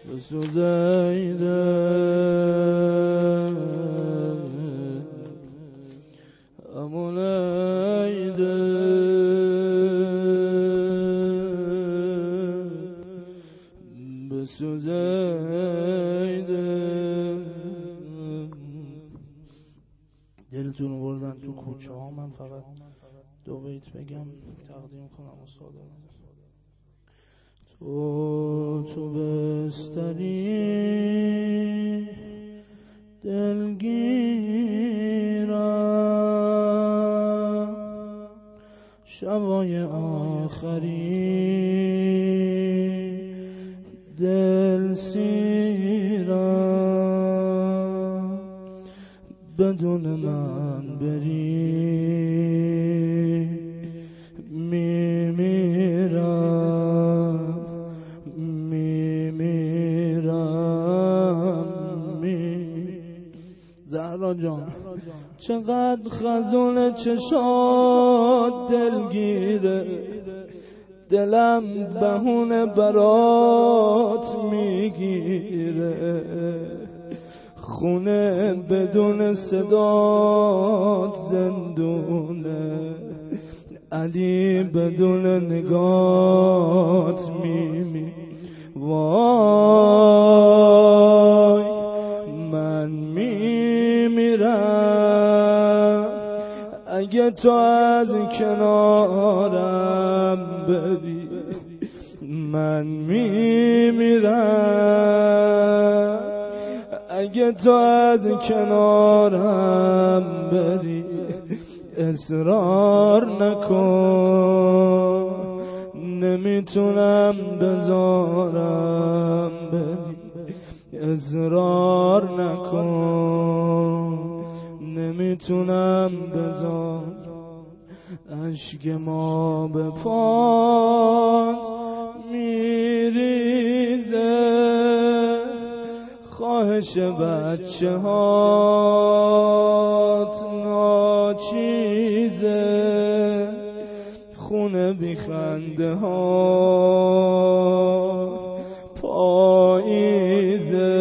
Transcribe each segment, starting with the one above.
بسوزیده امونیده بسوزیده. دلتون بردن تو کوچه ها، من فقط دو بیت بگم تقدیم کنم استاد. تو بستری دلگیرم، شبای آخری دل سیرم، بدون من بری زهرا جان. چقدر خزون چشات دلگیره، دلم بهونه برات میگیره، خونه بدون صدات زندونه، علی بدون نگات میمی. وای من میمیرم اگه تو از کنارم بری، من میمیرم اگه تو از کنارم بری. اصرار نکن نمیتونم بذارم بری، اصرار نکن نمیتونم بذارم. اشک ما به پات میریزه، خواهش بچه هات ناچیزه، خونه بی خنده ها پاییزه،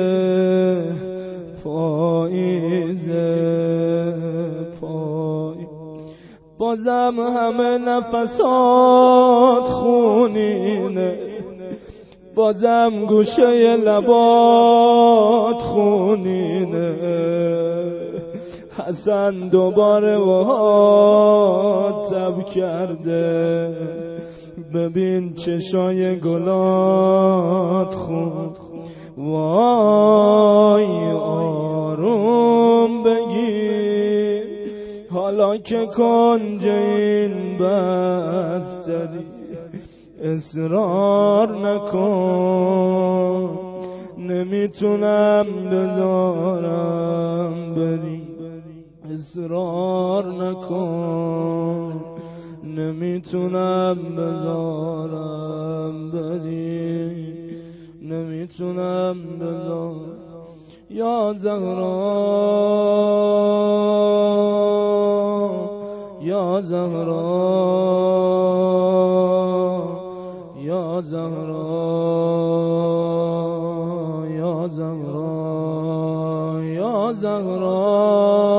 پاییزه بازم همه نفسات خونینه، بازم گوشه لبات خونینه. حسن دوباره تب کرده، ببین چشای گلات خون. وای آروم بگیر حالا که کنج این بستری، اصرار نکن نمیتونم بذارم بری، اصرار نکن نمیتونم بذارم بری، نمیتونم بذارم. یا زهرا یا زهرا یا زهرا یا زهرا یا زهرا